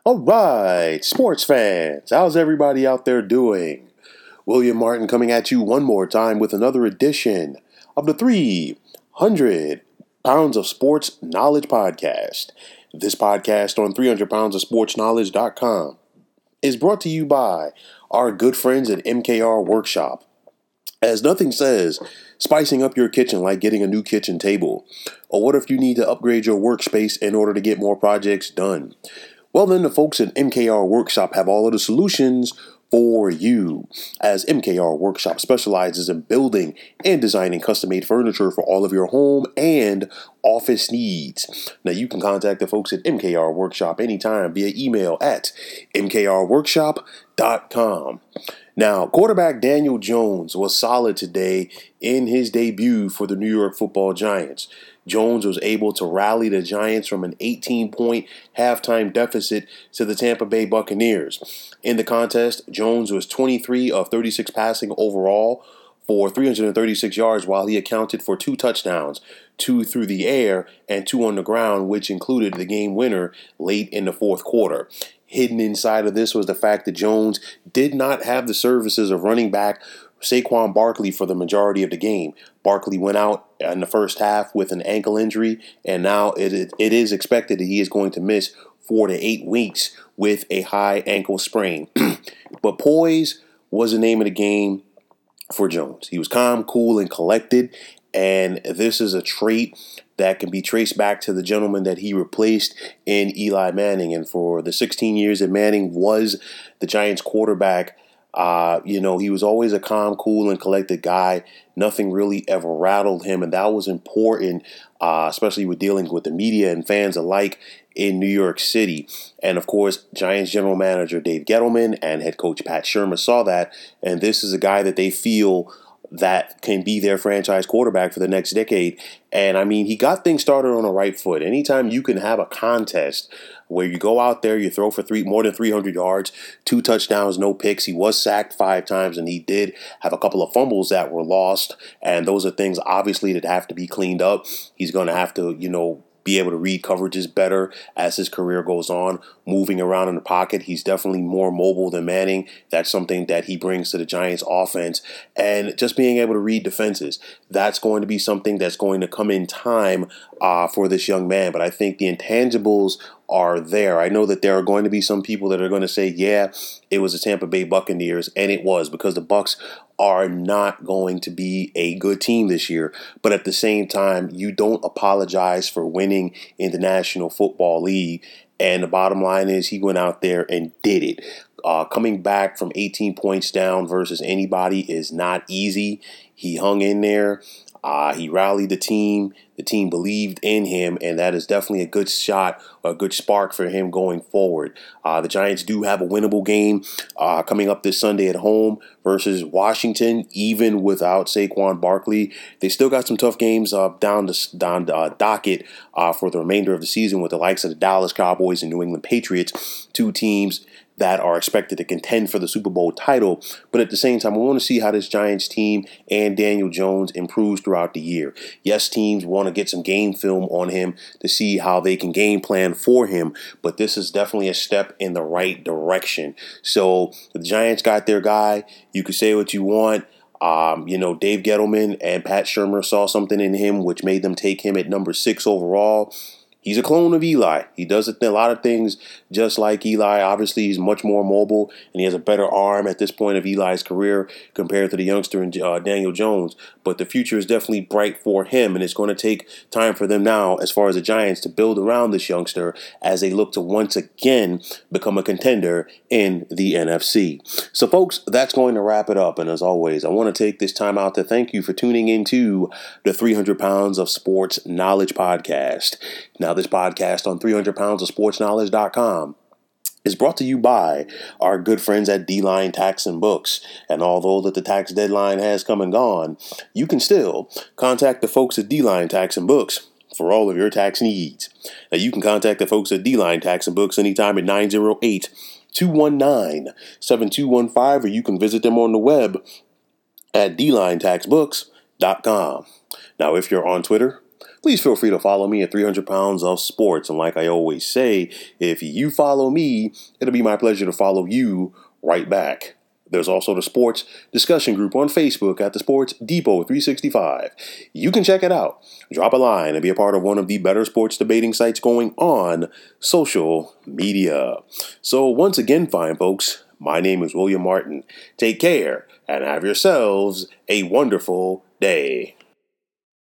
All right, sports fans, how's everybody out there doing? William Martin coming at you one more time with another edition of the 300 Pounds of Sports Knowledge Podcast. This podcast on 300poundsofsportsknowledge.com is brought to you by our good friends at MKR Workshop. As nothing says spicing up your kitchen like getting a new kitchen table. Or what if you need to upgrade your workspace in order to get more projects done? Well, then the folks at MKR Workshop have all of the solutions for you, as MKR Workshop specializes in building and designing custom-made furniture for all of your home and office needs. Now, you can contact the folks at MKR Workshop anytime via email at mkrworkshop.com. Now, quarterback Daniel Jones was solid today in his debut for the New York Football Giants. Jones was able to rally the Giants from an 18-point halftime deficit to the Tampa Bay Buccaneers. In the contest, Jones was 23 of 36 passing overall for 336 yards, while he accounted for 2 touchdowns, 2 through the air and 2 on the ground, which included the game winner late in the fourth quarter. Hidden inside of this was the fact that Jones did not have the services of running back Saquon Barkley for the majority of the game. Barkley went out in the first half with an ankle injury, and now it is expected that he is going to miss 4 to 8 weeks with a high ankle sprain. But poise was the name of the game for Jones. He was calm, cool, and collected, and this is a trait that can be traced back to the gentleman that he replaced in Eli Manning. And for the 16 years that Manning was the Giants quarterback, he was always a calm, cool, and collected guy. Nothing really ever rattled him, and that was important, especially with dealing with the media and fans alike in New York City. And, of course, Giants general manager Dave Gettleman and head coach Pat Shurmur saw that, and this is a guy that they feel that can be their franchise quarterback for the next decade. And, I mean, he got things started on the right foot. Anytime you can have a contest where you go out there, you throw for more than 300 yards, 2 touchdowns, no picks. He was sacked 5 times, and he did have a couple of fumbles that were lost. And those are things, obviously, that have to be cleaned up. He's going to have to, be able to read coverages better as his career goes on, moving around in the pocket. He's definitely more mobile than Manning. That's something that he brings to the Giants offense. And just being able to read defenses, that's going to be something that's going to come in time for this young man. But I think the intangibles are there. I know that there are going to be some people that are going to say, yeah, it was the Tampa Bay Buccaneers, and it was, because the Bucs are not going to be a good team this year. But at the same time, you don't apologize for winning in the National Football League. And the bottom line is he went out there and did it. Coming back from 18 points down versus anybody is not easy. He hung in there. He rallied the team. The team believed in him, and that is definitely a good shot, a good spark for him going forward. The Giants do have a winnable game coming up this Sunday at home versus Washington, even without Saquon Barkley. They still got some tough games down the docket for the remainder of the season with the likes of the Dallas Cowboys and New England Patriots, 2 teams that are expected to contend for the Super Bowl title. But at the same time, I want to see how this Giants team and Daniel Jones improves throughout the year. Yes, teams want to get some game film on him to see how they can game plan for him, but this is definitely a step in the right direction. So the Giants got their guy. You can say what you want. Dave Gettleman and Pat Shurmur saw something in him which made them take him at number 6 overall. He's a clone of Eli. He does a lot of things just like Eli. Obviously, he's much more mobile, and he has a better arm at this point of Eli's career compared to the youngster in Daniel Jones. But the future is definitely bright for him, and it's going to take time for them now, as far as the Giants, to build around this youngster as they look to once again become a contender in the NFC. So, folks, that's going to wrap it up. And as always, I want to take this time out to thank you for tuning into the 300 Pounds of Sports Knowledge Podcast. Now, this podcast on 300poundsofsportsknowledge.com is brought to you by our good friends at D-Line Tax and Books. And although that the tax deadline has come and gone, you can still contact the folks at D-Line Tax and Books for all of your tax needs. Now, you can contact the folks at D-Line Tax and Books anytime at 908-219-7215, or you can visit them on the web at dlinetaxbooks.com. Now, if you're on Twitter, please feel free to follow me at 300 Pounds of Sports. And like I always say, if you follow me, it'll be my pleasure to follow you right back. There's also the sports discussion group on Facebook at the Sports Depot 365. You can check it out. Drop a line and be a part of one of the better sports debating sites going on social media. So once again, fine folks, my name is William Martin. Take care and have yourselves a wonderful day.